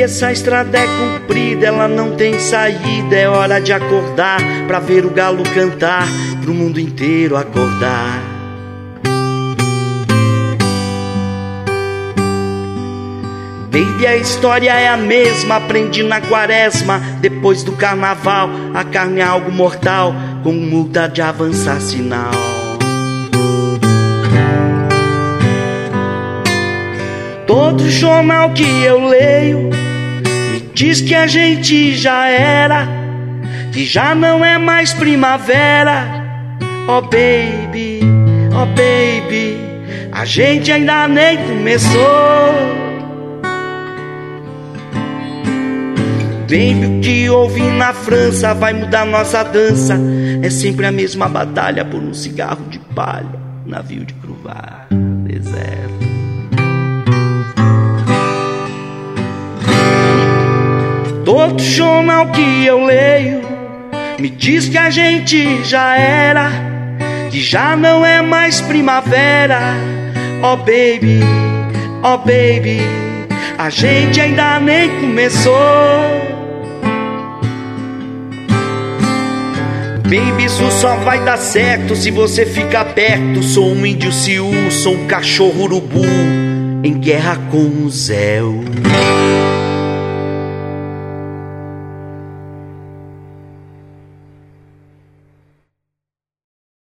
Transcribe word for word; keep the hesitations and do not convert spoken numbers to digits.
essa estrada é comprida, ela não tem saída. É hora de acordar pra ver o galo cantar, pro mundo inteiro acordar. Baby, a história é a mesma, aprendi na quaresma. Depois do carnaval, a carne é algo mortal, com multa de avançar sinal. Todo jornal que eu leio me diz que a gente já era, que já não é mais primavera. Oh baby, oh baby, a gente ainda nem começou. Baby, o que ouvi na França vai mudar nossa dança. É sempre a mesma batalha por um cigarro de palha, navio de cruvar, deserto. Todo jornal que eu leio me diz que a gente já era, que já não é mais primavera. Oh baby, oh baby, a gente ainda nem começou. Baby, isso só vai dar certo se você ficar perto. Sou um índio Siú, sou um cachorro urubu em guerra com o Zéu.